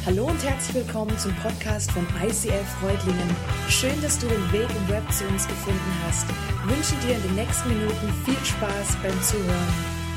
Hallo und herzlich willkommen zum Podcast von ICF Reutlingen. Schön, dass du den Weg im Web zu uns gefunden hast. Ich wünsche dir in den nächsten Minuten viel Spaß beim Zuhören.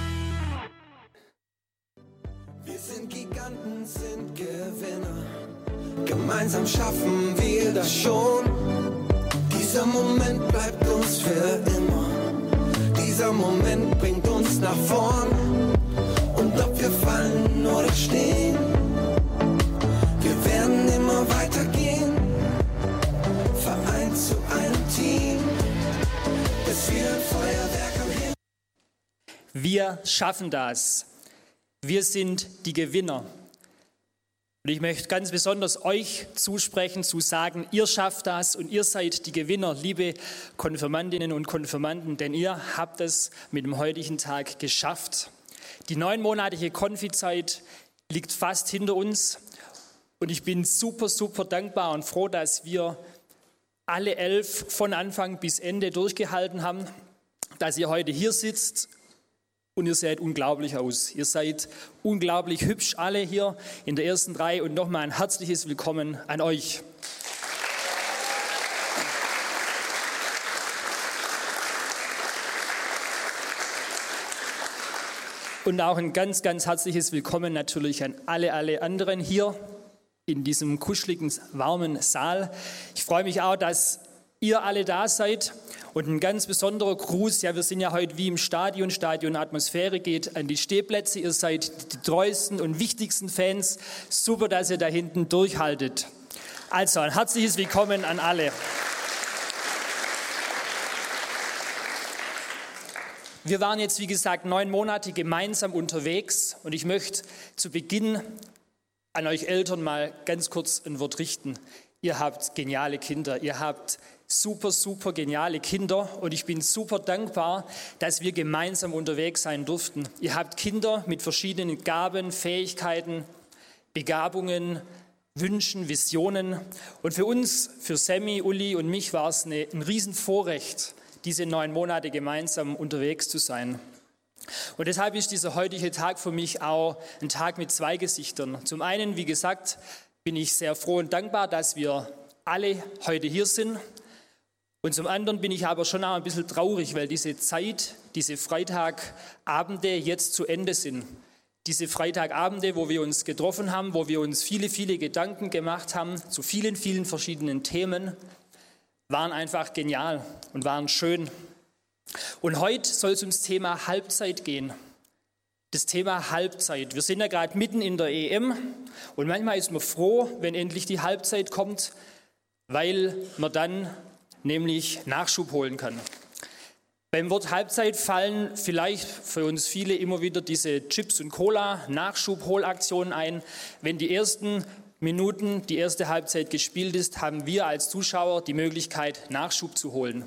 Wir sind Giganten, sind Gewinner. Gemeinsam schaffen wir das schon. Dieser Moment bleibt uns für immer. Dieser Moment bringt uns nach vorn. Und ob wir fallen oder stehen, wir werden immer weitergehen. Vereint zu einem Team, bis wir ein Feuerwerk am Himmel. Wir schaffen das. Wir sind die Gewinner. Und ich möchte ganz besonders euch zusprechen, zu sagen, ihr schafft das und ihr seid die Gewinner, liebe Konfirmandinnen und Konfirmanden, denn ihr habt es mit dem heutigen Tag geschafft. Die 9-monatige Konfizeit liegt fast hinter uns und ich bin super dankbar und froh, dass wir alle 11 von Anfang bis Ende durchgehalten haben, dass ihr heute hier sitzt. Und ihr seht unglaublich aus. Ihr seid unglaublich hübsch, alle hier in der ersten Reihe. Und nochmal ein herzliches Willkommen an euch. Und auch ein ganz herzliches Willkommen natürlich an alle anderen hier in diesem kuscheligen, warmen Saal. Ich freue mich auch, dass ihr alle da seid. Und ein ganz besonderer Gruß, ja, wir sind ja heute wie im Stadionatmosphäre geht an die Stehplätze. Ihr seid die treuesten und wichtigsten Fans. Super, dass ihr da hinten durchhaltet. Also ein herzliches Willkommen an alle. Wir waren jetzt, wie gesagt, 9 Monate gemeinsam unterwegs und ich möchte zu Beginn an euch Eltern mal ganz kurz ein Wort richten. Ihr habt geniale Kinder, ihr habt super geniale Kinder und ich bin super dankbar, dass wir gemeinsam unterwegs sein durften. Ihr habt Kinder mit verschiedenen Gaben, Fähigkeiten, Begabungen, Wünschen, Visionen und für uns, für Sammy, Uli und mich war es ein Riesenvorrecht, diese 9 Monate gemeinsam unterwegs zu sein. Und deshalb ist dieser heutige Tag für mich auch ein Tag mit 2 Gesichtern. Zum einen, wie gesagt, bin ich sehr froh und dankbar, dass wir alle heute hier sind. Und zum anderen bin ich aber schon auch ein bisschen traurig, weil diese Zeit, diese Freitagabende jetzt zu Ende sind. Diese Freitagabende, wo wir uns getroffen haben, wo wir uns viele Gedanken gemacht haben zu vielen verschiedenen Themen, waren einfach genial und waren schön. Und heute soll es ums Thema Halbzeit gehen. Das Thema Halbzeit. Wir sind ja gerade mitten in der EM und manchmal ist man froh, wenn endlich die Halbzeit kommt, weil man dann nämlich Nachschub holen kann. Beim Wort Halbzeit fallen vielleicht für uns viele immer wieder diese Chips und Cola Nachschubholaktionen ein. Wenn die ersten Minuten, die erste Halbzeit gespielt ist, haben wir als Zuschauer die Möglichkeit, Nachschub zu holen.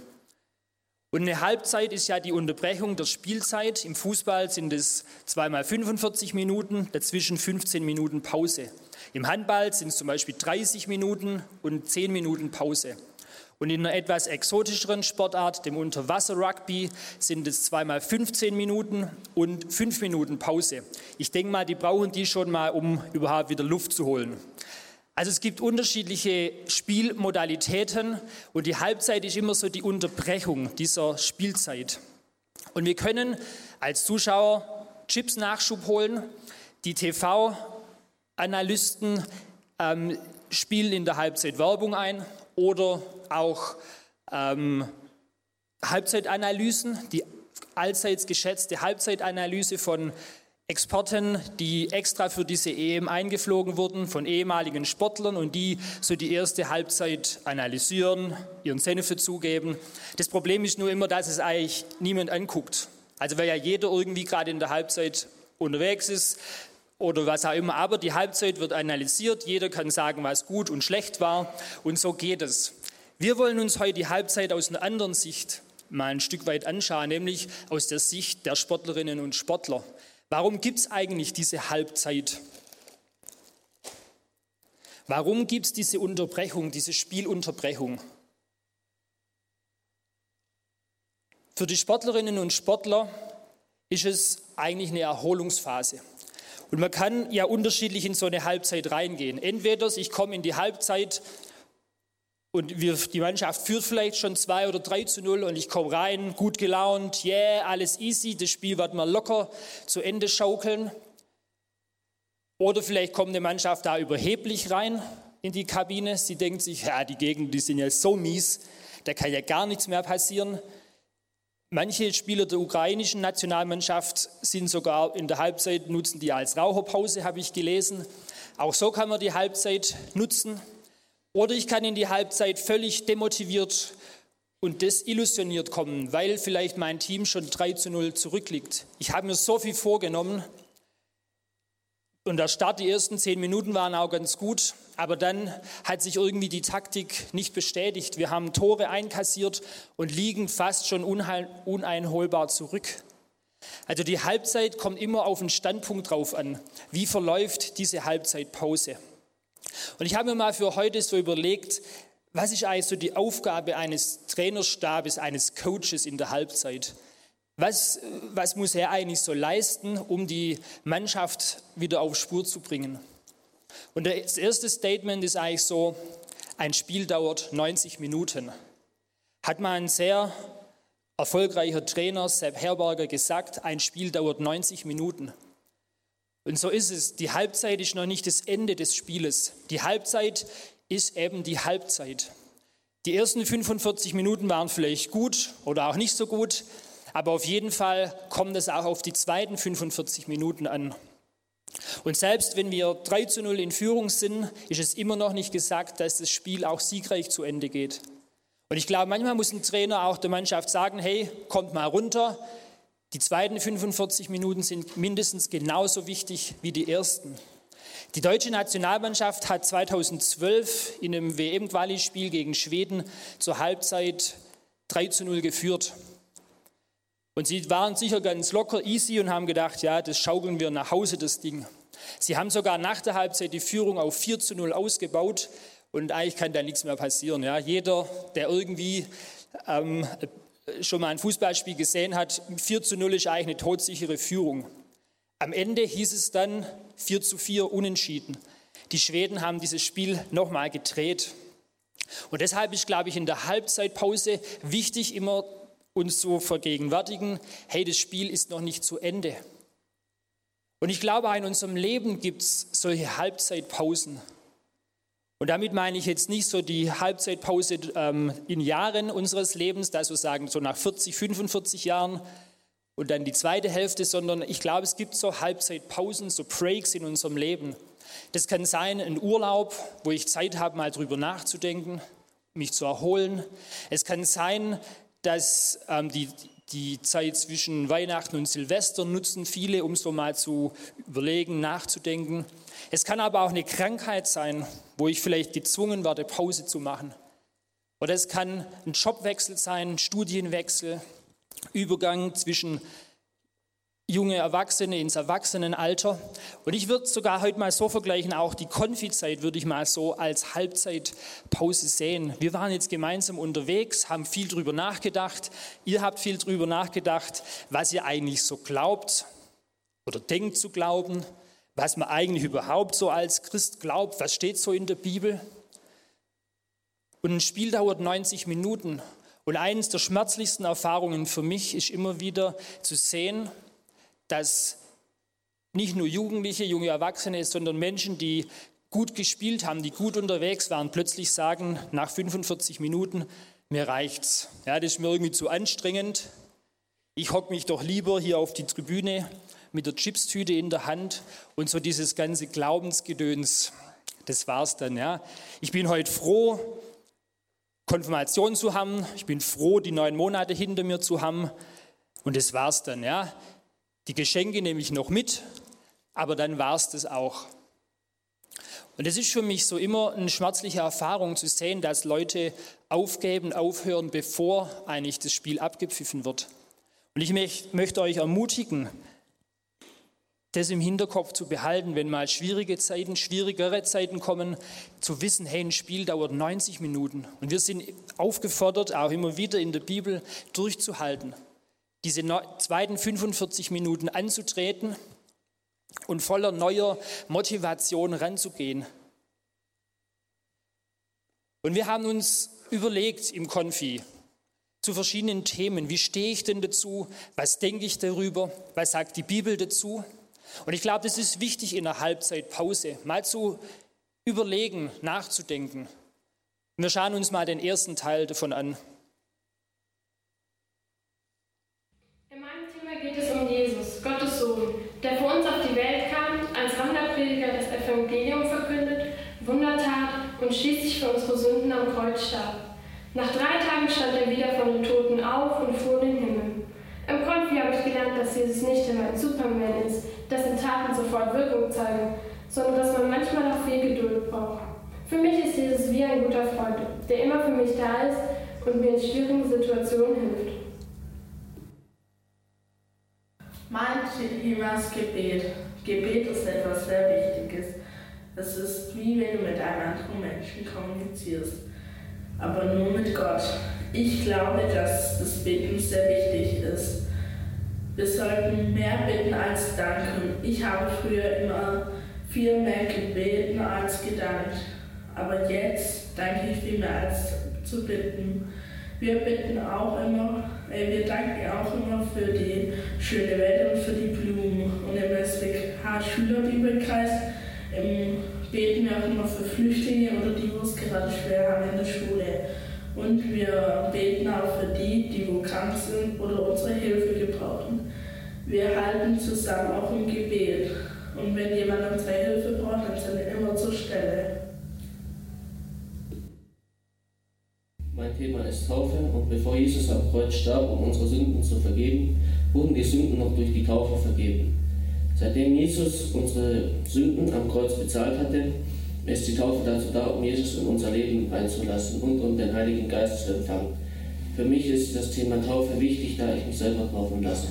Und eine Halbzeit ist ja die Unterbrechung der Spielzeit. Im Fußball sind es 2x 45 Minuten, dazwischen 15 Minuten Pause. Im Handball sind es zum Beispiel 30 Minuten und 10 Minuten Pause. Und in einer etwas exotischeren Sportart, dem Unterwasser-Rugby, sind es 2x 15 Minuten und 5 Minuten Pause. Ich denke mal, die brauchen die schon mal, um überhaupt wieder Luft zu holen. Also es gibt unterschiedliche Spielmodalitäten und die Halbzeit ist immer so die Unterbrechung dieser Spielzeit. Und wir können als Zuschauer Chips Nachschub holen. Die TV-Analysten spielen in der Halbzeit Werbung ein oder auch Halbzeitanalysen, die allseits geschätzte Halbzeitanalyse von Experten, die extra für diese EM eingeflogen wurden, von ehemaligen Sportlern und die so die erste Halbzeit analysieren, ihren Senf dazugeben. Das Problem ist nur immer, dass es eigentlich niemand anguckt. Also weil ja jeder irgendwie gerade in der Halbzeit unterwegs ist oder was auch immer, aber die Halbzeit wird analysiert, jeder kann sagen, was gut und schlecht war und so geht es. Wir wollen uns heute die Halbzeit aus einer anderen Sicht mal ein Stück weit anschauen, nämlich aus der Sicht der Sportlerinnen und Sportler. Warum gibt es eigentlich diese Halbzeit? Warum gibt es diese Unterbrechung, diese Spielunterbrechung? Für die Sportlerinnen und Sportler ist es eigentlich eine Erholungsphase. Und man kann ja unterschiedlich in so eine Halbzeit reingehen. Entweder ich komme in die Halbzeit und die Mannschaft führt vielleicht schon 2 oder 3-0 und ich komme rein, gut gelaunt, alles easy, das Spiel wird mal locker zu Ende schaukeln. Oder vielleicht kommt eine Mannschaft da überheblich rein in die Kabine. Sie denkt sich, ja, die Gegner, die sind ja so mies, da kann ja gar nichts mehr passieren. Manche Spieler der ukrainischen Nationalmannschaft sind sogar in der Halbzeit, nutzen die als Raucherpause, habe ich gelesen. Auch so kann man die Halbzeit nutzen. Oder ich kann in die Halbzeit völlig demotiviert und desillusioniert kommen, weil vielleicht mein Team schon 3-0 zurückliegt. Ich habe mir so viel vorgenommen und der Start, die ersten 10 Minuten waren auch ganz gut, aber dann hat sich irgendwie die Taktik nicht bestätigt. Wir haben Tore einkassiert und liegen fast schon uneinholbar zurück. Also die Halbzeit kommt immer auf den Standpunkt drauf an. Wie verläuft diese Halbzeitpause? Und ich habe mir mal für heute so überlegt, was ist eigentlich so die Aufgabe eines Trainerstabes, eines Coaches in der Halbzeit? Was muss er eigentlich so leisten, um die Mannschaft wieder auf Spur zu bringen? Und das erste Statement ist eigentlich so, ein Spiel dauert 90 Minuten. Hat mal ein sehr erfolgreicher Trainer, Sepp Herberger, gesagt, ein Spiel dauert 90 Minuten. Und so ist es. Die Halbzeit ist noch nicht das Ende des Spieles. Die Halbzeit ist eben die Halbzeit. Die ersten 45 Minuten waren vielleicht gut oder auch nicht so gut, aber auf jeden Fall kommt es auch auf die zweiten 45 Minuten an. Und selbst wenn wir 3-0 in Führung sind, ist es immer noch nicht gesagt, dass das Spiel auch siegreich zu Ende geht. Und ich glaube, manchmal muss ein Trainer auch der Mannschaft sagen, hey, kommt mal runter. Die zweiten 45 Minuten sind mindestens genauso wichtig wie die ersten. Die deutsche Nationalmannschaft hat 2012 in einem WM-Quali-Spiel gegen Schweden zur Halbzeit 3-0 geführt. Und sie waren sicher ganz locker, easy und haben gedacht, ja, das schaukeln wir nach Hause, das Ding. Sie haben sogar nach der Halbzeit die Führung auf 4-0 ausgebaut und eigentlich kann da nichts mehr passieren. Ja. Jeder, der irgendwie schon mal ein Fußballspiel gesehen hat, 4-0 ist eigentlich eine todsichere Führung. Am Ende hieß es dann 4-4 unentschieden. Die Schweden haben dieses Spiel nochmal gedreht. Und deshalb ist, glaube ich, in der Halbzeitpause wichtig, immer uns so vergegenwärtigen, hey, das Spiel ist noch nicht zu Ende. Und ich glaube, in unserem Leben gibt es solche Halbzeitpausen. Und damit meine ich jetzt nicht so die Halbzeitpause in Jahren unseres Lebens, dass wir sagen, so nach 40, 45 Jahren und dann die zweite Hälfte, sondern ich glaube, es gibt so Halbzeitpausen, so Breaks in unserem Leben. Das kann sein ein Urlaub, wo ich Zeit habe, mal drüber nachzudenken, mich zu erholen. Es kann sein, dass die Zeit zwischen Weihnachten und Silvester nutzen viele, um so mal zu überlegen, nachzudenken. Es kann aber auch eine Krankheit sein, wo ich vielleicht gezwungen werde, Pause zu machen. Oder es kann ein Jobwechsel sein, ein Studienwechsel, Übergang zwischen junge Erwachsene ins Erwachsenenalter. Und ich würde sogar heute mal so vergleichen, auch die Konfizeit würde ich mal so als Halbzeitpause sehen. Wir waren jetzt gemeinsam unterwegs, haben viel drüber nachgedacht. Ihr habt viel drüber nachgedacht, was ihr eigentlich so glaubt oder denkt zu glauben, was man eigentlich überhaupt so als Christ glaubt, was steht so in der Bibel. Und ein Spiel dauert 90 Minuten. Und eines der schmerzlichsten Erfahrungen für mich ist immer wieder zu sehen, dass nicht nur Jugendliche, junge Erwachsene, sondern Menschen, die gut gespielt haben, die gut unterwegs waren, plötzlich sagen nach 45 Minuten, mir reicht's. Ja, das ist mir irgendwie zu anstrengend. Ich hocke mich doch lieber hier auf die Tribüne mit der Chipstüte in der Hand und so dieses ganze Glaubensgedöns, das war's dann. Ja. Ich bin heute froh, Konfirmation zu haben. Ich bin froh, die 9 Monate hinter mir zu haben und das war's dann. Ja. Die Geschenke nehme ich noch mit, aber dann war es das auch. Und es ist für mich so immer eine schmerzliche Erfahrung zu sehen, dass Leute aufgeben, aufhören, bevor eigentlich das Spiel abgepfiffen wird. Und ich möchte euch ermutigen, das im Hinterkopf zu behalten, wenn mal schwierigere Zeiten kommen, zu wissen, hey, ein Spiel dauert 90 Minuten. Und wir sind aufgefordert, auch immer wieder in der Bibel durchzuhalten, diese zweiten 45 Minuten anzutreten und voller neuer Motivation ranzugehen. Und wir haben uns überlegt im Konfi zu verschiedenen Themen, wie stehe ich denn dazu, was denke ich darüber, was sagt die Bibel dazu? Und ich glaube, das ist wichtig in einer Halbzeitpause, mal zu überlegen, nachzudenken. Und wir schauen uns mal den ersten Teil davon an. In meinem Thema geht es um Jesus, Gottes Sohn, der für uns auf die Welt kam, als Wanderprediger das Evangelium verkündet, Wunder tat und schließlich für unsere Sünden am Kreuz starb. Nach 3 Tagen stand er wieder von den Toten auf und fuhr in den Himmel. Im Konfi habe ich gelernt, dass Jesus nicht immer ein Superman ist, dessen Taten sofort Wirkung zeigen, sondern dass man manchmal noch viel Geduld braucht. Für mich ist Jesus wie ein guter Freund, der immer für mich da ist und mir in schwierigen Situationen hilft. Mein Thema ist Gebet. Gebet ist etwas sehr Wichtiges. Es ist wie wenn du mit einem anderen Menschen kommunizierst, aber nur mit Gott. Ich glaube, dass das Beten sehr wichtig ist. Wir sollten mehr bitten als danken. Ich habe früher immer viel mehr gebeten als gedankt, aber jetzt danke ich viel mehr als zu bitten. Wir danken auch immer für die schöne Welt und für die Blumen. Und im SWK Schülerbibelkreis beten wir auch immer für Flüchtlinge oder die, wo es gerade schwer haben in der Schule. Und wir beten auch für die wo krank sind oder unsere Hilfe gebrauchen. Wir halten zusammen auch im Gebet. Und wenn jemand unsere Hilfe braucht, dann sind wir immer zur Stelle. Mein Thema ist Taufe, und bevor Jesus am Kreuz starb, um unsere Sünden zu vergeben, wurden die Sünden noch durch die Taufe vergeben. Seitdem Jesus unsere Sünden am Kreuz bezahlt hatte, ist die Taufe dazu da, um Jesus in unser Leben einzulassen und um den Heiligen Geist zu empfangen. Für mich ist das Thema Taufe wichtig, da ich mich selber taufen lasse.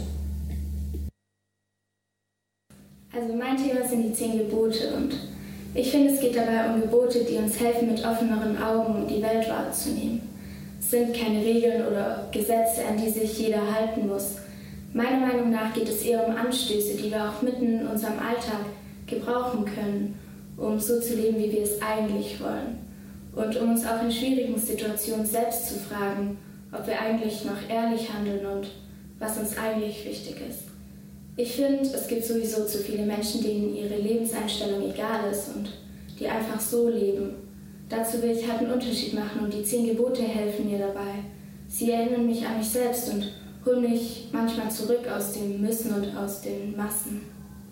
Also mein Thema sind die 10 Gebote und ich finde, es geht dabei um Gebote, die uns helfen, mit offeneren Augen die Welt wahrzunehmen. Es sind keine Regeln oder Gesetze, an die sich jeder halten muss. Meiner Meinung nach geht es eher um Anstöße, die wir auch mitten in unserem Alltag gebrauchen können, um so zu leben, wie wir es eigentlich wollen. Und um uns auch in schwierigen Situationen selbst zu fragen, ob wir eigentlich noch ehrlich handeln und was uns eigentlich wichtig ist. Ich finde, es gibt sowieso zu viele Menschen, denen ihre Lebenseinstellung egal ist und die einfach so leben. Dazu will ich halt einen Unterschied machen und die 10 Gebote helfen mir dabei. Sie erinnern mich an mich selbst und holen mich manchmal zurück aus dem Müssen und aus den Massen.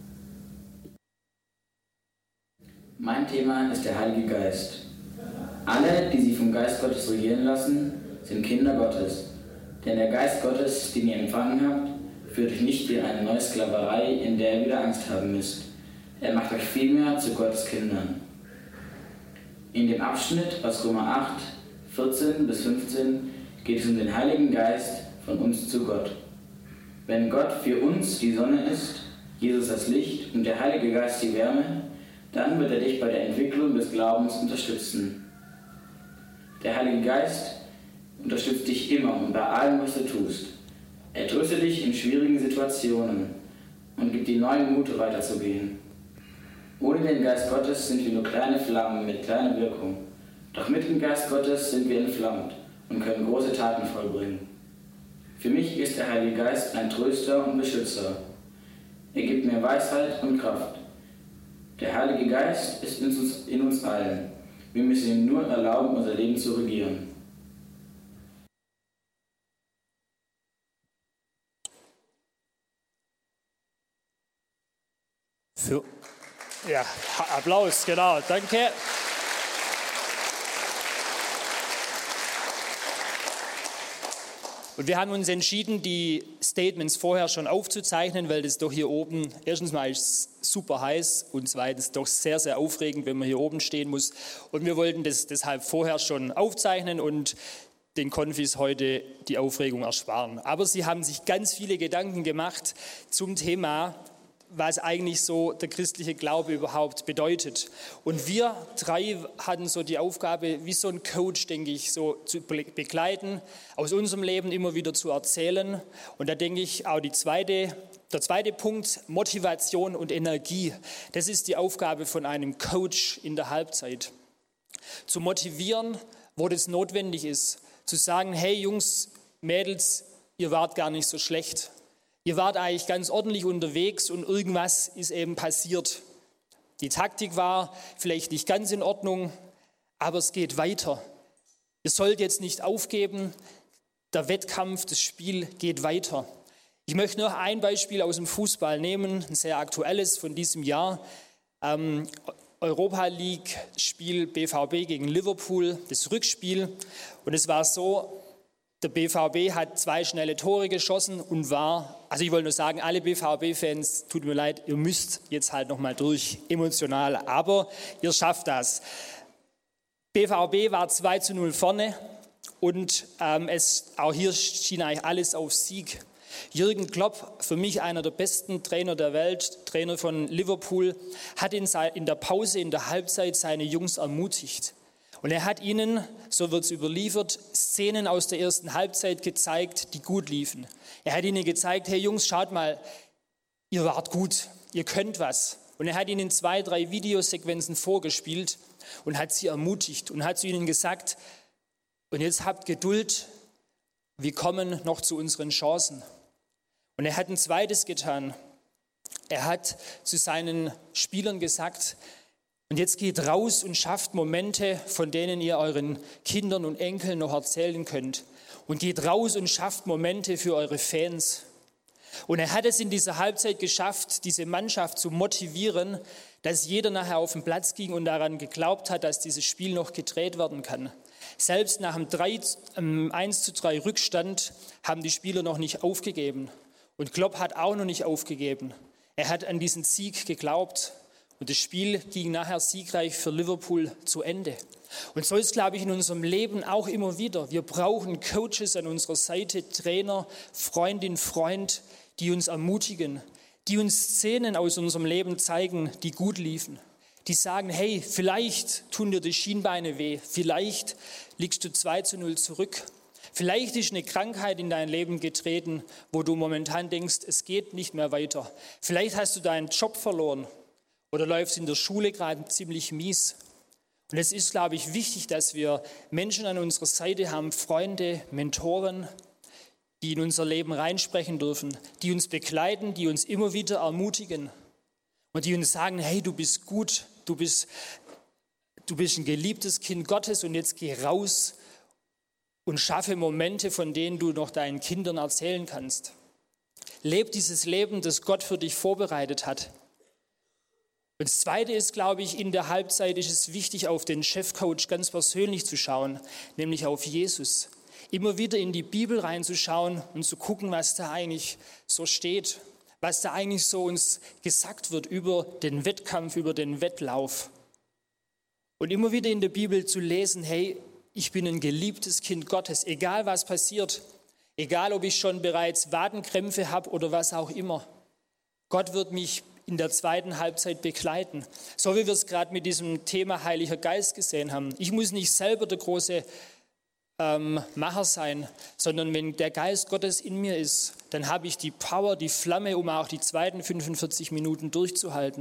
Mein Thema ist der Heilige Geist. Alle, die sich vom Geist Gottes regieren lassen, sind Kinder Gottes. Denn der Geist Gottes, den ihr empfangen habt, führt euch nicht in eine neue Sklaverei, in der ihr wieder Angst haben müsst. Er macht euch vielmehr zu Gottes Kindern. In dem Abschnitt aus Römer 8, 14 bis 15 geht es um den Heiligen Geist von uns zu Gott. Wenn Gott für uns die Sonne ist, Jesus das Licht und der Heilige Geist die Wärme, dann wird er dich bei der Entwicklung des Glaubens unterstützen. Der Heilige Geist unterstützt dich immer und bei allem, was du tust. Er tröstet dich in schwierigen Situationen und gibt dir neuen Mut, weiterzugehen. Ohne den Geist Gottes sind wir nur kleine Flammen mit kleiner Wirkung. Doch mit dem Geist Gottes sind wir entflammt und können große Taten vollbringen. Für mich ist der Heilige Geist ein Tröster und Beschützer. Er gibt mir Weisheit und Kraft. Der Heilige Geist ist in uns allen. Wir müssen ihm nur erlauben, unser Leben zu regieren. Ja, Applaus, genau, danke. Und wir haben uns entschieden, die Statements vorher schon aufzuzeichnen, weil das doch hier oben, erstens mal ist es super heiß und zweitens doch sehr, sehr aufregend, wenn man hier oben stehen muss. Und wir wollten das deshalb vorher schon aufzeichnen und den Konfis heute die Aufregung ersparen. Aber sie haben sich ganz viele Gedanken gemacht zum Thema was eigentlich so der christliche Glaube überhaupt bedeutet. Und wir 3 hatten so die Aufgabe, wie so ein Coach, denke ich, so zu begleiten, aus unserem Leben immer wieder zu erzählen. Und da denke ich auch der zweite Punkt, Motivation und Energie. Das ist die Aufgabe von einem Coach in der Halbzeit. Zu motivieren, wo das notwendig ist. Zu sagen, hey Jungs, Mädels, ihr wart gar nicht so schlecht. Ihr wart eigentlich ganz ordentlich unterwegs und irgendwas ist eben passiert. Die Taktik war vielleicht nicht ganz in Ordnung, aber es geht weiter. Ihr sollt jetzt nicht aufgeben. Der Wettkampf, das Spiel geht weiter. Ich möchte noch ein Beispiel aus dem Fußball nehmen, ein sehr aktuelles von diesem Jahr. Europa League Spiel BVB gegen Liverpool, das Rückspiel. Und es war so, der BVB hat 2 schnelle Tore geschossen und ich wollte nur sagen, alle BVB-Fans, tut mir leid, ihr müsst jetzt halt nochmal durch, emotional, aber ihr schafft das. BVB war 2:0 vorne und auch hier schien eigentlich alles auf Sieg. Jürgen Klopp, für mich einer der besten Trainer der Welt, Trainer von Liverpool, hat in der Pause, in der Halbzeit seine Jungs ermutigt. Und er hat ihnen, so wird es überliefert, Szenen aus der ersten Halbzeit gezeigt, die gut liefen. Er hat ihnen gezeigt, hey Jungs, schaut mal, ihr wart gut, ihr könnt was. Und er hat ihnen 2, 3 Videosequenzen vorgespielt und hat sie ermutigt und hat zu ihnen gesagt, und jetzt habt Geduld, wir kommen noch zu unseren Chancen. Und er hat ein zweites getan. Er hat zu seinen Spielern gesagt, und jetzt geht raus und schafft Momente, von denen ihr euren Kindern und Enkeln noch erzählen könnt. Und geht raus und schafft Momente für eure Fans. Und er hat es in dieser Halbzeit geschafft, diese Mannschaft zu motivieren, dass jeder nachher auf den Platz ging und daran geglaubt hat, dass dieses Spiel noch gedreht werden kann. Selbst nach dem 1:3 Rückstand haben die Spieler noch nicht aufgegeben. Und Klopp hat auch noch nicht aufgegeben. Er hat an diesen Sieg geglaubt. Und das Spiel ging nachher siegreich für Liverpool zu Ende. Und so ist, glaube ich, in unserem Leben auch immer wieder. Wir brauchen Coaches an unserer Seite, Trainer, Freundin, Freund, die uns ermutigen, die uns Szenen aus unserem Leben zeigen, die gut liefen. Die sagen, hey, vielleicht tun dir die Schienbeine weh, vielleicht liegst du 2:0 zurück. Vielleicht ist eine Krankheit in dein Leben getreten, wo du momentan denkst, es geht nicht mehr weiter. Vielleicht hast du deinen Job verloren. Oder läuft es in der Schule gerade ziemlich mies. Und es ist, glaube ich, wichtig, dass wir Menschen an unserer Seite haben, Freunde, Mentoren, die in unser Leben reinsprechen dürfen, die uns begleiten, die uns immer wieder ermutigen und die uns sagen, hey, du bist gut, du bist ein geliebtes Kind Gottes und jetzt geh raus und schaffe Momente, von denen du noch deinen Kindern erzählen kannst. Leb dieses Leben, das Gott für dich vorbereitet hat. Und das Zweite ist, glaube ich, in der Halbzeit ist es wichtig, auf den Chefcoach ganz persönlich zu schauen, nämlich auf Jesus. Immer wieder in die Bibel reinzuschauen und zu gucken, was da eigentlich so steht, was da eigentlich so uns gesagt wird über den Wettkampf, über den Wettlauf. Und immer wieder in der Bibel zu lesen, hey, ich bin ein geliebtes Kind Gottes, egal was passiert, egal ob ich schon bereits Wadenkrämpfe habe oder was auch immer. Gott wird mich in der zweiten Halbzeit begleiten. So wie wir es gerade mit diesem Thema Heiliger Geist gesehen haben. Ich muss nicht selber der große Macher sein, sondern wenn der Geist Gottes in mir ist, dann habe ich die Power, die Flamme, um auch die zweiten 45 Minuten durchzuhalten.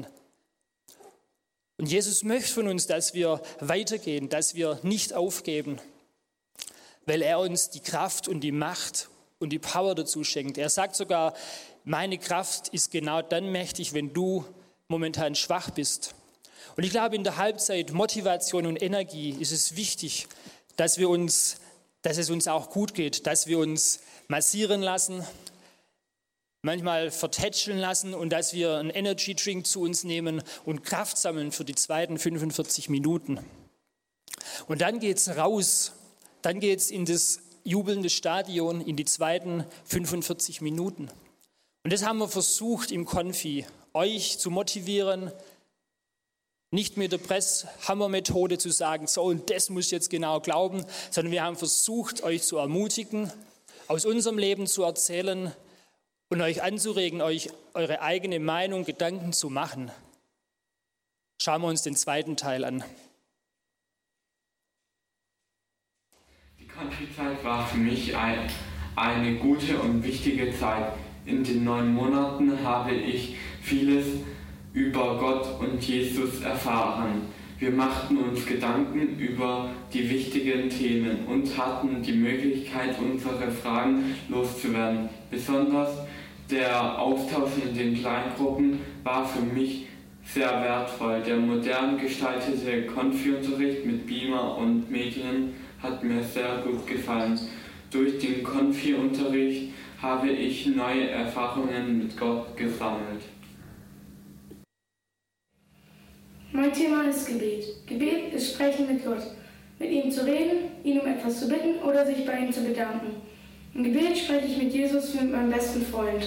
Und Jesus möchte von uns, dass wir weitergehen, dass wir nicht aufgeben, weil er uns die Kraft und die Macht und die Power dazu schenkt. Er sagt sogar, meine Kraft ist genau dann mächtig, wenn du momentan schwach bist. Und ich glaube, in der Halbzeit Motivation und Energie ist es wichtig, dass es uns auch gut geht, dass wir uns massieren lassen, manchmal vertätscheln lassen und dass wir einen Energy Drink zu uns nehmen und Kraft sammeln für die zweiten 45 Minuten. Und dann geht es raus, dann geht es in das jubelnde Stadion, in die zweiten 45 Minuten. Und das haben wir versucht im Konfi, euch zu motivieren, nicht mit der Presshammer-Methode zu sagen, so und das muss ich jetzt genau glauben, sondern wir haben versucht, euch zu ermutigen, aus unserem Leben zu erzählen und euch anzuregen, euch eure eigene Meinung, Gedanken zu machen. Schauen wir uns den zweiten Teil an. Die Country-Zeit war für mich eine gute und wichtige Zeit. In den 9 Monaten habe ich vieles über Gott und Jesus erfahren. Wir machten uns Gedanken über die wichtigen Themen und hatten die Möglichkeit, unsere Fragen loszuwerden. Besonders der Austausch in den Kleingruppen war für mich sehr wertvoll. Der modern gestaltete Konfi-Unterricht mit Beamer und Medien hat mir sehr gut gefallen. Durch den Konfi-Unterricht habe ich neue Erfahrungen mit Gott gesammelt. Mein Thema ist Gebet. Gebet ist Sprechen mit Gott. Mit ihm zu reden, ihn um etwas zu bitten oder sich bei ihm zu bedanken. Im Gebet spreche ich mit Jesus wie mit meinem besten Freund.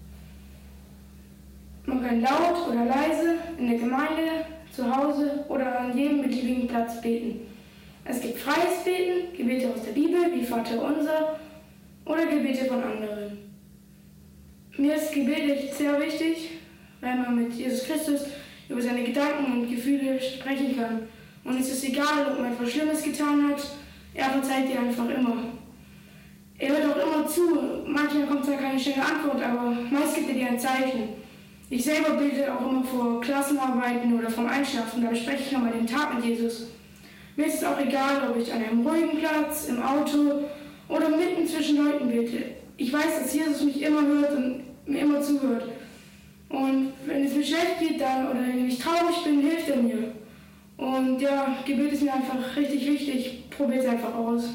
Man kann laut oder leise, in der Gemeinde, zu Hause oder an jedem beliebigen Platz beten. Es gibt freies Beten, Gebete aus der Bibel wie Vater Unser oder Gebete von anderen. Mir ist Gebet echt sehr wichtig, weil man mit Jesus Christus über seine Gedanken und Gefühle sprechen kann. Und es ist egal, ob man etwas Schlimmes getan hat, er verzeiht dir einfach immer. Er hört auch immer zu, manchmal kommt zwar keine schnelle Antwort, aber meist gibt er dir ein Zeichen. Ich selber bete auch immer vor Klassenarbeiten oder vom Einschlafen, da bespreche ich nochmal den Tag mit Jesus. Mir ist es auch egal, ob ich an einem ruhigen Platz, im Auto oder mitten zwischen Leuten bete. Ich weiß, dass Jesus mich immer hört und mir immer zuhört. Und wenn es mir schlecht geht oder wenn ich traurig bin, hilft er mir. Und ja, Gebet ist mir einfach richtig wichtig. Probiert es einfach aus.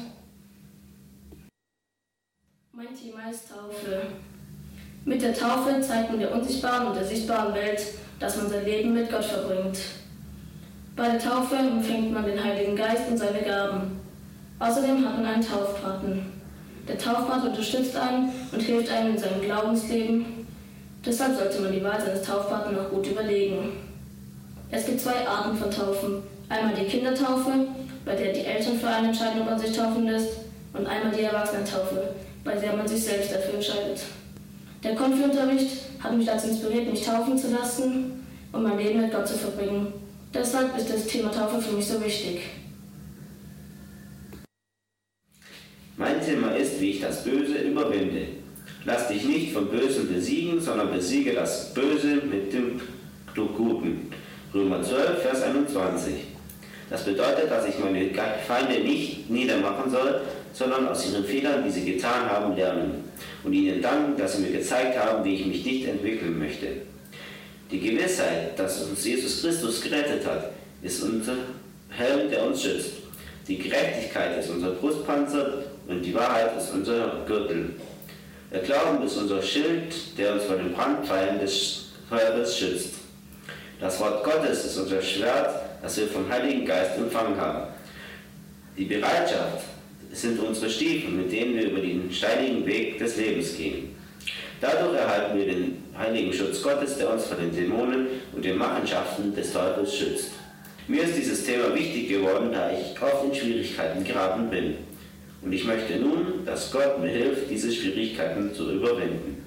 Mein Thema ist Taufe. Mit der Taufe zeigt man der unsichtbaren und der sichtbaren Welt, dass man sein Leben mit Gott verbringt. Bei der Taufe empfängt man den Heiligen Geist und seine Gaben. Außerdem hat man einen Taufpaten. Der Taufpate unterstützt einen und hilft einem in seinem Glaubensleben. Deshalb sollte man die Wahl seines Taufpaten noch gut überlegen. Es gibt 2 Arten von Taufen. Einmal die Kindertaufe, bei der die Eltern für einen entscheiden, ob man sich taufen lässt, und einmal die Erwachsenentaufe, bei der man sich selbst dafür entscheidet. Der Konfi-Unterricht hat mich dazu inspiriert, mich taufen zu lassen und mein Leben mit Gott zu verbringen. Deshalb ist das Thema Taufe für mich so wichtig. Mein Thema ist, wie ich das Böse überwinde. Lass dich nicht vom Bösen besiegen, sondern besiege das Böse mit dem Guten. Römer 12, Vers 21. Das bedeutet, dass ich meine Feinde nicht niedermachen soll, sondern aus ihren Fehlern, die sie getan haben, lernen und ihnen danken, dass sie mir gezeigt haben, wie ich mich nicht entwickeln möchte. Die Gewissheit, dass uns Jesus Christus gerettet hat, ist unser Helm, der uns schützt. Die Gerechtigkeit ist unser Brustpanzer und die Wahrheit ist unser Gürtel. Der Glauben ist unser Schild, der uns vor den Brandpfeilen des Feuers schützt. Das Wort Gottes ist unser Schwert, das wir vom Heiligen Geist empfangen haben. Die Bereitschaft sind unsere Stiefel, mit denen wir über den steinigen Weg des Lebens gehen. Dadurch erhalten wir den heiligen Schutz Gottes, der uns vor den Dämonen und den Machenschaften des Teufels schützt. Mir ist dieses Thema wichtig geworden, da ich oft in Schwierigkeiten geraten bin. Und ich möchte nun, dass Gott mir hilft, diese Schwierigkeiten zu überwinden.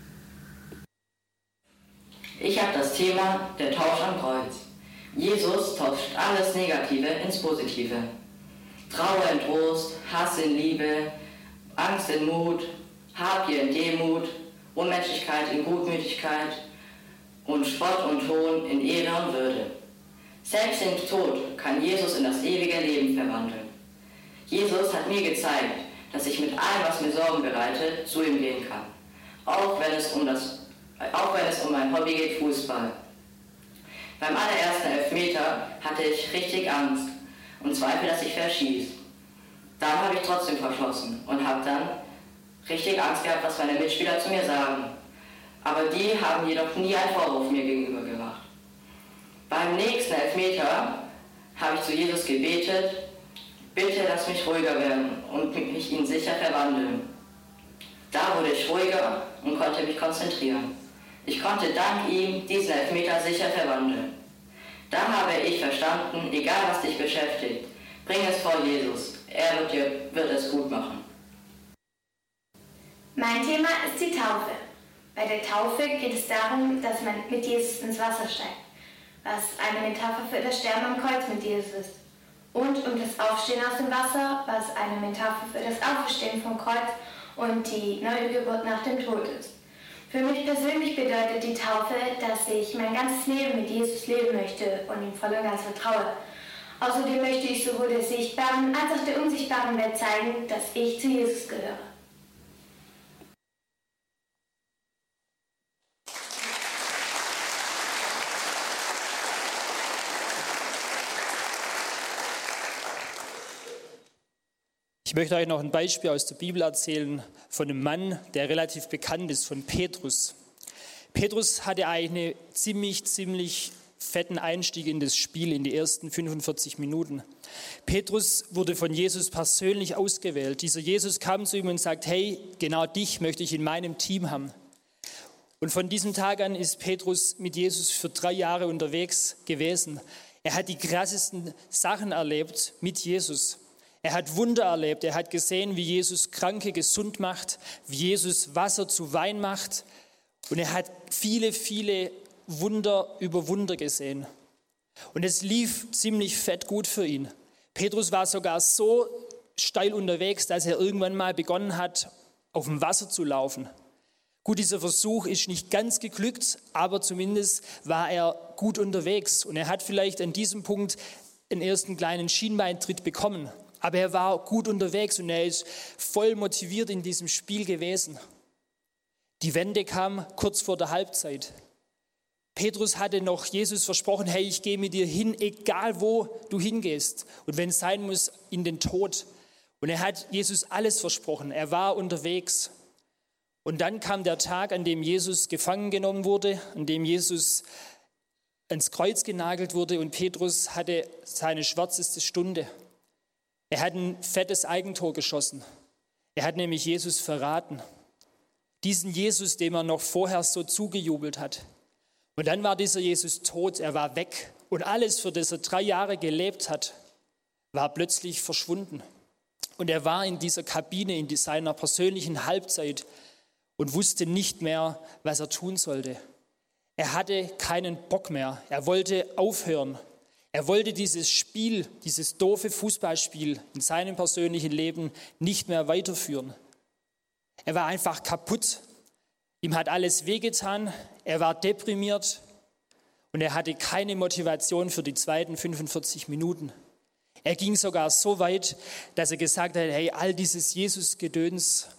Ich habe das Thema der Tausch am Kreuz. Jesus tauscht alles Negative ins Positive. Trauer in Trost, Hass in Liebe, Angst in Mut, Habgier in Demut, Unmenschlichkeit in Gutmütigkeit und Spott und Hohn in Ehre und Würde. Selbst den Tod kann Jesus in das ewige Leben verwandeln. Jesus hat mir gezeigt, dass ich mit allem, was mir Sorgen bereitet, zu ihm gehen kann. Auch wenn es um mein Hobby geht, Fußball. Beim allerersten Elfmeter hatte ich richtig Angst und Zweifel, dass ich verschieße. Dann habe ich trotzdem verschossen und habe dann richtig Angst gehabt, was meine Mitspieler zu mir sagen. Aber die haben jedoch nie einen Vorwurf mir gegenüber gemacht. Beim nächsten Elfmeter habe ich zu Jesus gebetet: Bitte lass mich ruhiger werden und mich in sicher verwandeln. Da wurde ich ruhiger und konnte mich konzentrieren. Ich konnte dank ihm diesen Elfmeter sicher verwandeln. Da habe ich verstanden, egal was dich beschäftigt, bring es vor Jesus. Er wird es gut machen. Mein Thema ist die Taufe. Bei der Taufe geht es darum, dass man mit Jesus ins Wasser steigt, was eine Metapher für das Sterben am Kreuz mit Jesus ist. Und um das Aufstehen aus dem Wasser, was eine Metapher für das Auferstehen vom Kreuz und die neue Geburt nach dem Tod ist. Für mich persönlich bedeutet die Taufe, dass ich mein ganzes Leben mit Jesus leben möchte und ihm voll und ganz vertraue. Außerdem möchte ich sowohl der sichtbaren als auch der unsichtbaren Welt zeigen, dass ich zu Jesus gehöre. Ich möchte euch noch ein Beispiel aus der Bibel erzählen von einem Mann, der relativ bekannt ist, von Petrus. Petrus hatte einen ziemlich fetten Einstieg in das Spiel in die ersten 45 Minuten. Petrus wurde von Jesus persönlich ausgewählt. Dieser Jesus kam zu ihm und sagt, hey, genau dich möchte ich in meinem Team haben. Und von diesem Tag an ist Petrus mit Jesus für 3 Jahre unterwegs gewesen. Er hat die krassesten Sachen erlebt mit Jesus. Er hat Wunder erlebt, er hat gesehen, wie Jesus Kranke gesund macht, wie Jesus Wasser zu Wein macht. Und er hat viele Wunder über Wunder gesehen. Und es lief ziemlich fett gut für ihn. Petrus war sogar so steil unterwegs, dass er irgendwann mal begonnen hat, auf dem Wasser zu laufen. Gut, dieser Versuch ist nicht ganz geglückt, aber zumindest war er gut unterwegs. Und er hat vielleicht an diesem Punkt einen ersten kleinen Schienbeintritt bekommen. Aber er war gut unterwegs und er ist voll motiviert in diesem Spiel gewesen. Die Wende kam kurz vor der Halbzeit. Petrus hatte noch Jesus versprochen, hey, ich gehe mit dir hin, egal wo du hingehst. Und wenn es sein muss, in den Tod. Und er hat Jesus alles versprochen. Er war unterwegs. Und dann kam der Tag, an dem Jesus gefangen genommen wurde, an dem Jesus ans Kreuz genagelt wurde und Petrus hatte seine schwärzeste Stunde. Er hat ein fettes Eigentor geschossen. Er hat nämlich Jesus verraten. Diesen Jesus, dem er noch vorher so zugejubelt hat. Und dann war dieser Jesus tot, er war weg. Und alles, für das er 3 Jahre gelebt hat, war plötzlich verschwunden. Und er war in dieser Kabine, in seiner persönlichen Halbzeit und wusste nicht mehr, was er tun sollte. Er hatte keinen Bock mehr. Er wollte aufhören. Er wollte dieses Spiel, dieses doofe Fußballspiel in seinem persönlichen Leben nicht mehr weiterführen. Er war einfach kaputt. Ihm hat alles wehgetan. Er war deprimiert und er hatte keine Motivation für die zweiten 45 Minuten. Er ging sogar so weit, dass er gesagt hat, hey, all dieses Jesus-Gedöns,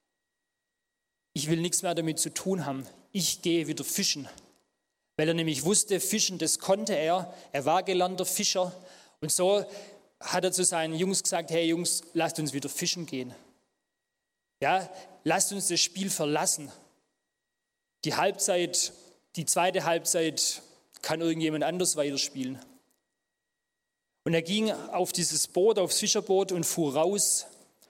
ich will nichts mehr damit zu tun haben. Ich gehe wieder fischen. Weil er nämlich wusste, Fischen, das konnte er. Er war gelernter Fischer. Und so hat er zu seinen Jungs gesagt, hey Jungs, lasst uns wieder fischen gehen. Ja, lasst uns das Spiel verlassen. Die zweite Halbzeit kann irgendjemand anders weiterspielen. Und er ging auf dieses Boot, aufs Fischerboot und fuhr raus.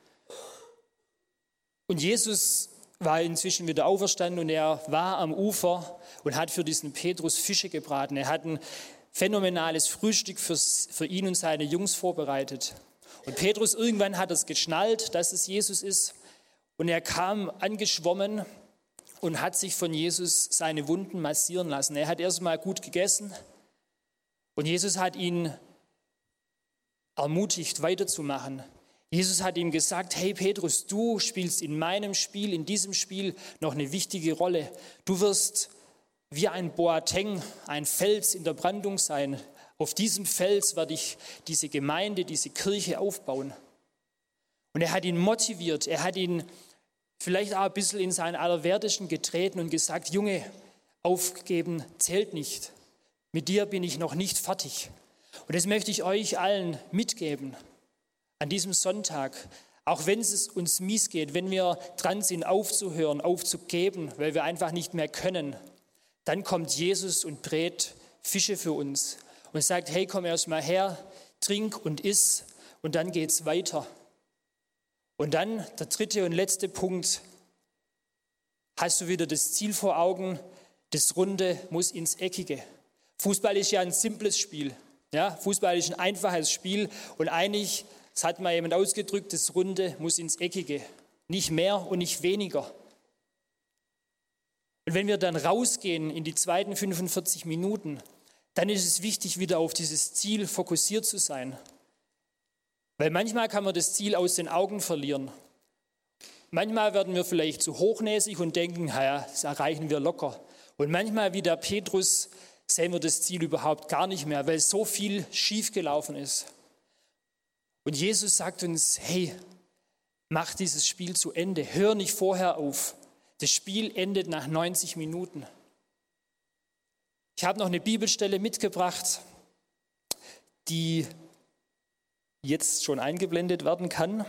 Und Jesus war inzwischen wieder auferstanden und er war am Ufer und hat für diesen Petrus Fische gebraten. Er hat ein phänomenales Frühstück für ihn und seine Jungs vorbereitet. Und Petrus, irgendwann hat es geschnallt, dass es Jesus ist. Und er kam angeschwommen und hat sich von Jesus seine Wunden massieren lassen. Er hat erstmal gut gegessen und Jesus hat ihn ermutigt, weiterzumachen. Jesus hat ihm gesagt, hey Petrus, du spielst in meinem Spiel, in diesem Spiel noch eine wichtige Rolle. Du wirst wie ein Boateng, ein Fels in der Brandung sein. Auf diesem Fels werde ich diese Gemeinde, diese Kirche aufbauen. Und er hat ihn motiviert, er hat ihn vielleicht auch ein bisschen in seinen Allerwertesten getreten und gesagt, Junge, aufgeben zählt nicht. Mit dir bin ich noch nicht fertig. Und das möchte ich euch allen mitgeben. An diesem Sonntag, auch wenn es uns mies geht, wenn wir dran sind, aufzuhören, aufzugeben, weil wir einfach nicht mehr können, dann kommt Jesus und brät Fische für uns und sagt, hey, komm erst mal her, trink und iss und dann geht's weiter. Und dann der 3. und letzte Punkt, hast du wieder das Ziel vor Augen, das Runde muss ins Eckige. Fußball ist ja ein simples Spiel. Ja? Fußball ist ein einfaches Spiel und eigentlich, das hat mal jemand ausgedrückt, das Runde muss ins Eckige. Nicht mehr und nicht weniger. Und wenn wir dann rausgehen in die zweiten 45 Minuten, dann ist es wichtig, wieder auf dieses Ziel fokussiert zu sein. Weil manchmal kann man das Ziel aus den Augen verlieren. Manchmal werden wir vielleicht zu hochnäsig und denken, ja, das erreichen wir locker. Und manchmal, wie der Petrus, sehen wir das Ziel überhaupt gar nicht mehr, weil so viel schiefgelaufen ist. Und Jesus sagt uns, hey, mach dieses Spiel zu Ende, hör nicht vorher auf. Das Spiel endet nach 90 Minuten. Ich habe noch eine Bibelstelle mitgebracht, die jetzt schon eingeblendet werden kann.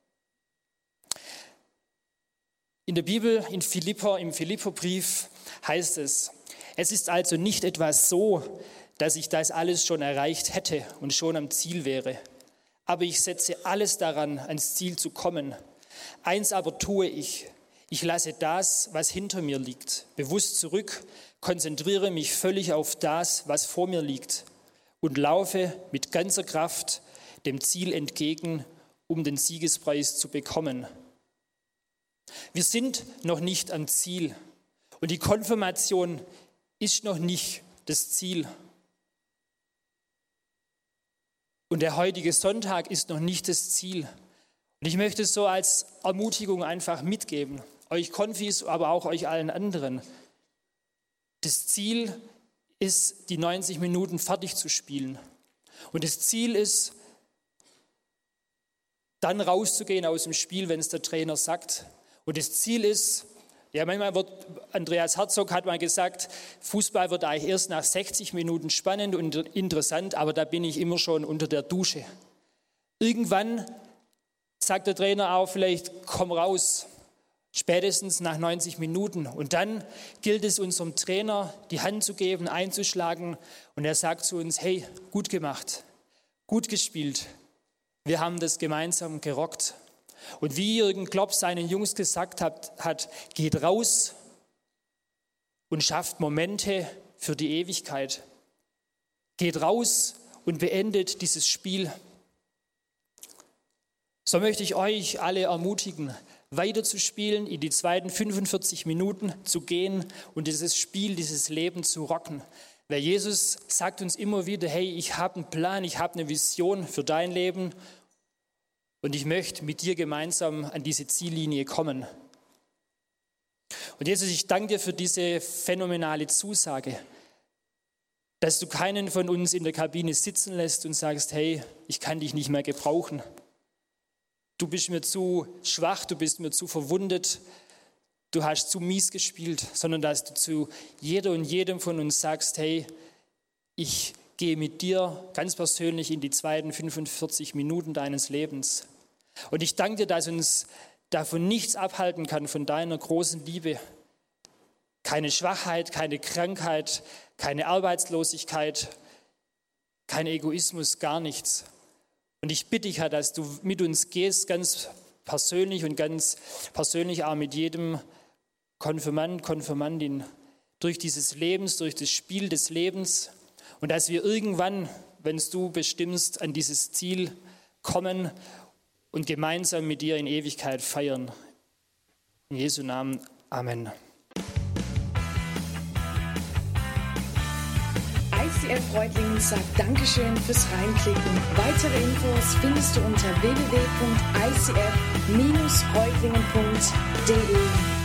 In der Bibel, im Philipperbrief heißt es, es ist also nicht etwas so, dass ich das alles schon erreicht hätte und schon am Ziel wäre. Aber ich setze alles daran, ans Ziel zu kommen. Eins aber tue ich. Ich lasse das, was hinter mir liegt, bewusst zurück, konzentriere mich völlig auf das, was vor mir liegt und laufe mit ganzer Kraft dem Ziel entgegen, um den Siegespreis zu bekommen. Wir sind noch nicht am Ziel und die Konfirmation ist noch nicht das Ziel. Und der heutige Sonntag ist noch nicht das Ziel. Und ich möchte es so als Ermutigung einfach mitgeben, euch Konfis, aber auch euch allen anderen. Das Ziel ist, die 90 Minuten fertig zu spielen. Und das Ziel ist, dann rauszugehen aus dem Spiel, wenn es der Trainer sagt. Und das Ziel ist, ja, manchmal Andreas Herzog hat mal gesagt, Fußball wird eigentlich erst nach 60 Minuten spannend und interessant, aber da bin ich immer schon unter der Dusche. Irgendwann sagt der Trainer auch vielleicht, komm raus, spätestens nach 90 Minuten. Und dann gilt es unserem Trainer, die Hand zu geben, einzuschlagen. Und er sagt zu uns, hey, gut gemacht, gut gespielt. Wir haben das gemeinsam gerockt. Und wie Jürgen Klopp seinen Jungs gesagt hat, geht raus und schafft Momente für die Ewigkeit. Geht raus und beendet dieses Spiel. So möchte ich euch alle ermutigen, weiterzuspielen, in die zweiten 45 Minuten zu gehen und dieses Spiel, dieses Leben zu rocken. Weil Jesus sagt uns immer wieder, hey, ich habe einen Plan, ich habe eine Vision für dein Leben und ich möchte mit dir gemeinsam an diese Ziellinie kommen. Und Jesus, ich danke dir für diese phänomenale Zusage, dass du keinen von uns in der Kabine sitzen lässt und sagst, hey, ich kann dich nicht mehr gebrauchen. Du bist mir zu schwach, du bist mir zu verwundet, du hast zu mies gespielt, sondern dass du zu jeder und jedem von uns sagst, hey, ich gehe mit dir ganz persönlich in die zweiten 45 Minuten deines Lebens. Und ich danke dir, dass uns davon nichts abhalten kann, von deiner großen Liebe. Keine Schwachheit, keine Krankheit, keine Arbeitslosigkeit, kein Egoismus, gar nichts. Und ich bitte dich, Herr, dass du mit uns gehst, ganz persönlich und ganz persönlich auch mit jedem Konfirmand, Konfirmandin, durch dieses Lebens, durch das Spiel des Lebens und dass wir irgendwann, wenn es du bestimmst, an dieses Ziel kommen und gemeinsam mit dir in Ewigkeit feiern. In Jesu Namen, Amen. ICF Reutlingen sagt Dankeschön fürs Reinklicken. Weitere Infos findest du unter www.icf-reutlingen.de.